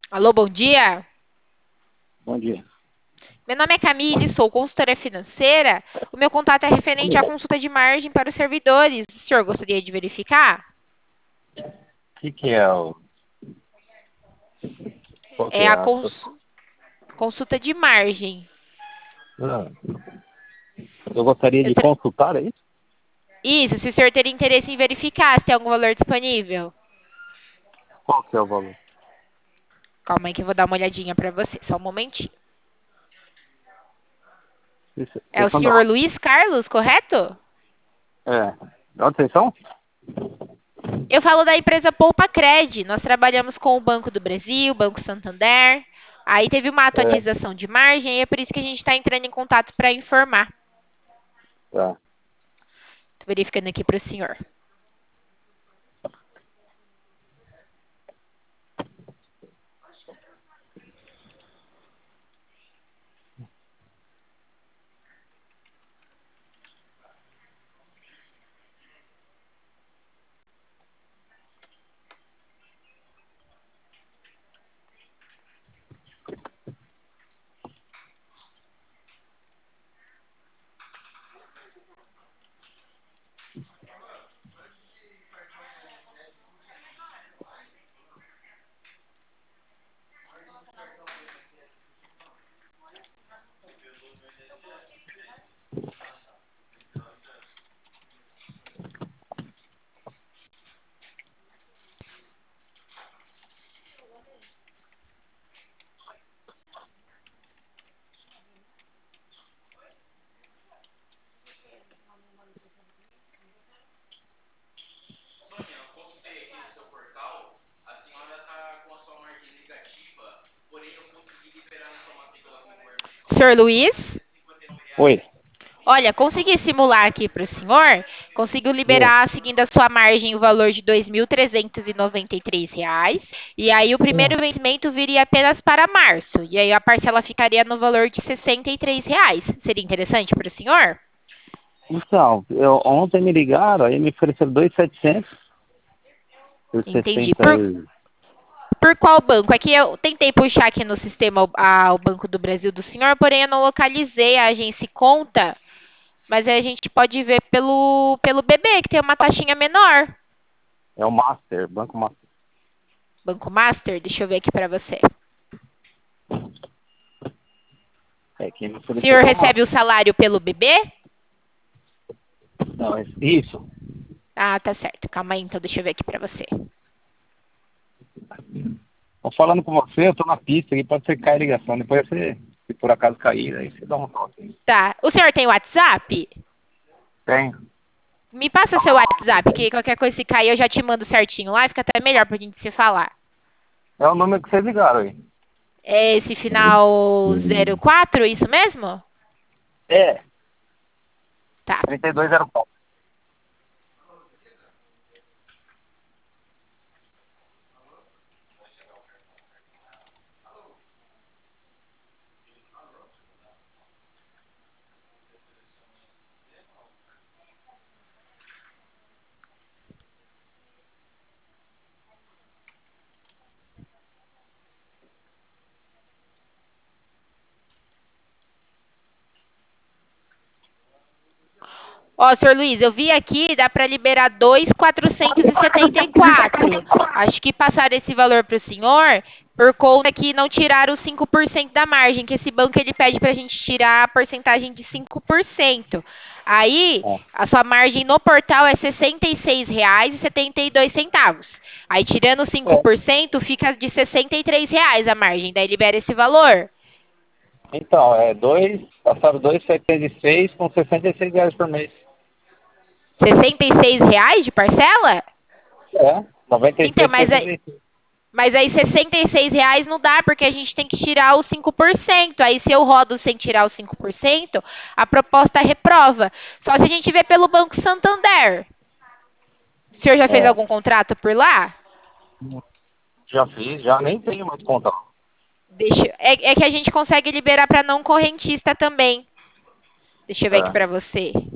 Alô, bom dia. Bom dia. Meu nome é Camille, sou consultora financeira. O meu contato é referente à consulta de margem para os servidores. O senhor gostaria de verificar? Que é o. Qual que É é a a situação? consulta de margem. Ah, eu gostaria Eu de tra- consultar, é isso? Isso, se o senhor teria interesse em verificar se tem algum valor disponível. Qual que é o valor? Calma aí que eu vou dar uma olhadinha para você, só um momentinho. É Vocês o são da senhor onde? Luiz Carlos, correto? É. De onde vocês são? Eu falo da empresa Poupa Cred. Nós trabalhamos com o Banco do Brasil, Banco Santander. Aí teve uma É, atualização de margem e é por isso que a gente está entrando em contato para informar. tá. Estou verificando aqui para o senhor. Senhor Luiz? Oi. Olha, consegui simular aqui para o senhor. Conseguiu Hum. liberar, seguindo a sua margem, o valor de R$ 2.393. E aí o primeiro vencimento viria apenas para março. E aí a parcela ficaria no valor de R$ 63. Seria interessante para o senhor? Então, ontem me ligaram, aí me ofereceram 2.700 por Entendi. 60 e... Por qual banco? Aqui eu tentei puxar aqui no sistema o Banco do Brasil do senhor, porém eu não localizei a agência e conta, mas aí a gente pode ver pelo BB, que tem uma taxinha menor. É o Master, Banco Master. Banco Master, deixa eu ver aqui para você. É, quem me O ofereceu senhor foi o recebe Master. o salário pelo BB? Não, isso. Ah, tá certo. Calma aí, então deixa eu ver aqui para você. Tô falando com você, eu tô na pista aqui, pode ser que caia a ligação. Depois você, se por acaso cair, aí você dá um toque. Tá. O senhor tem WhatsApp? Tem. Me passa seu WhatsApp, que qualquer coisa se cair eu já te mando certinho lá, fica até melhor pra gente se falar. É o número que vocês ligaram aí. É esse final 04, isso mesmo? É, Tá. 3204. Ó, senhor Luiz, eu vi aqui, dá para liberar 2.474. Acho que passar esse valor para o senhor por conta que não tiraram os 5% da margem, que esse banco ele pede para a gente tirar a porcentagem de 5%. Aí, É. a sua margem no portal é R$ 66,72. Aí, tirando os cinco É. por cento, fica de R$ 63 a margem. Daí libera esse valor. Então, passaram 2,76 com R$ 66 por mês. R$ 66 de parcela? É, Então, 96 com mas 86. Mas aí R$ 66 não dá, porque a gente tem que tirar os 5%. Aí se eu rodo sem tirar os 5%, a proposta reprova. Só se a gente vê pelo Banco Santander. O senhor já fez É, algum contrato por lá? já fiz, já nem tenho mais conta. É que a gente consegue liberar para não correntista também. Deixa eu ver aqui É, para você.